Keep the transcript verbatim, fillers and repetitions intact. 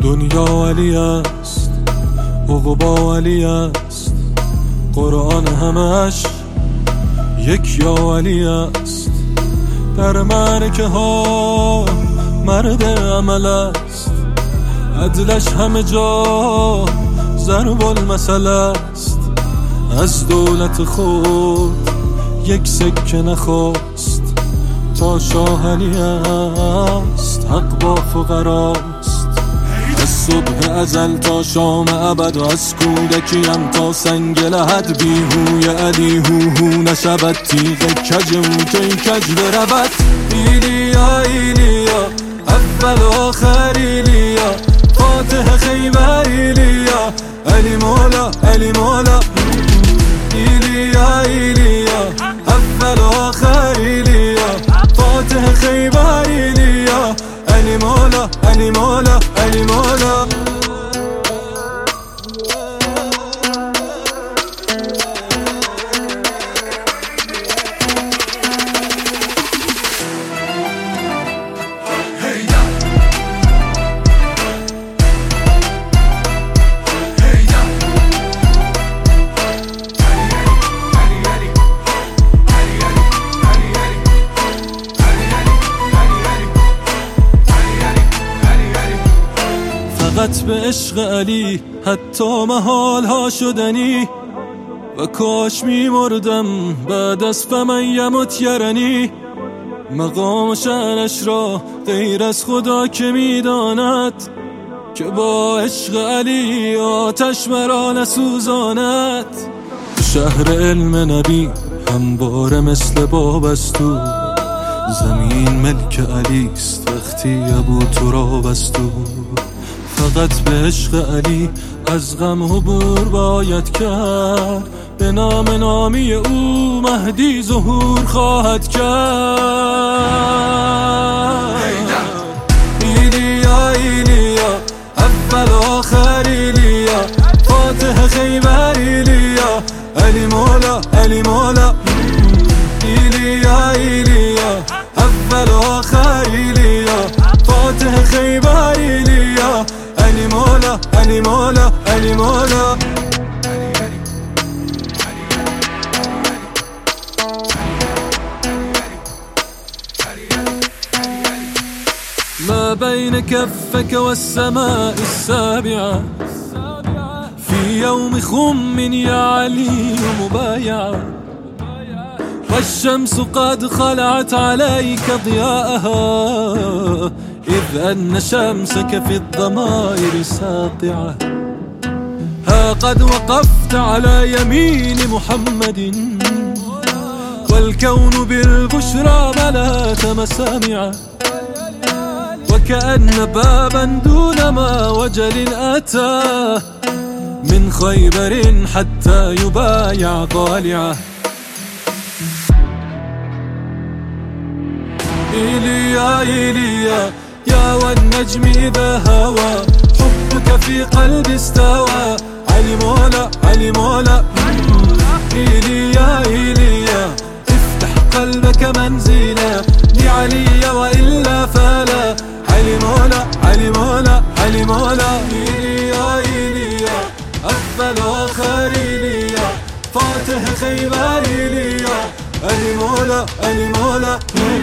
دنیا علی است، عقبا علی است، قرآن همش یک یا علی است. در معرکه ها مرد عمل است، عدلش همه جا ضرب المثل است. از دولت خود یک سکه نخواست، تا شاه علی است، حق با فقراست. از صبح ازل تا شام ابد و از کودکیم تا سنگ لحد، بیهوی علی هو هو نشود، تیغ کج او کی کج برود. ایلیا ایلیا اول و آخر ایلیا، فاتح خیبر ایلیا، علی مولا علی مولا. ایلیا ایلیا اول و آخر ایلیا، فاتح خیبر ایلیا، علی مولا علی مولا علی مولا. فقط به عشق علی حتی محال ها شدنی، و کاش می مردم بعد از فمن یمت یرنی. مقام شأنش را غیر از خدا که می داند، که با عشق علی آتش مرا نسوزاند. شهر علم نبی همواره مثل باب است او، زمین ملک علی است وقتی ابو تراب است او. فقط به عشق علی از غم عبور باید کرد، به نام نامی او مهدی ظهور خواهد کرد. ایلیا ایلیا اول و آخر ایلیا، فاتح خیبر ایلیا، علی مولا علی مولا. ایلیا ایلیا اول و آخر ایلیا، فاتح خیبر ایلیا، علی مولا علی مولا علی مولا. ما بين كفك والسماء السابعة، في يوم خم يا علي مبايعة، والشمس قد خلعت عليك ضياءها، إذ أن شمسك في الضمائر ساطعة. ها قد وقفت على يمين محمد، والكون بالبشرى ملأت مسامعه، وكأن بابا دون ما وجل أتى، من خيبر حتى يبايع طالعه. إيليا إيليا يا والنجم إذا هوى، حبك في قلبي استوى، علي مولا علي مولا. إيليا إيليا افتح قلبك منزلا لعلي، وإلا فلا، علي مولا علي مولا علي مولا. إيليا إيليا أول وآخر إيليا، فاتح خيبر إيليا، علي مولا علي مولا.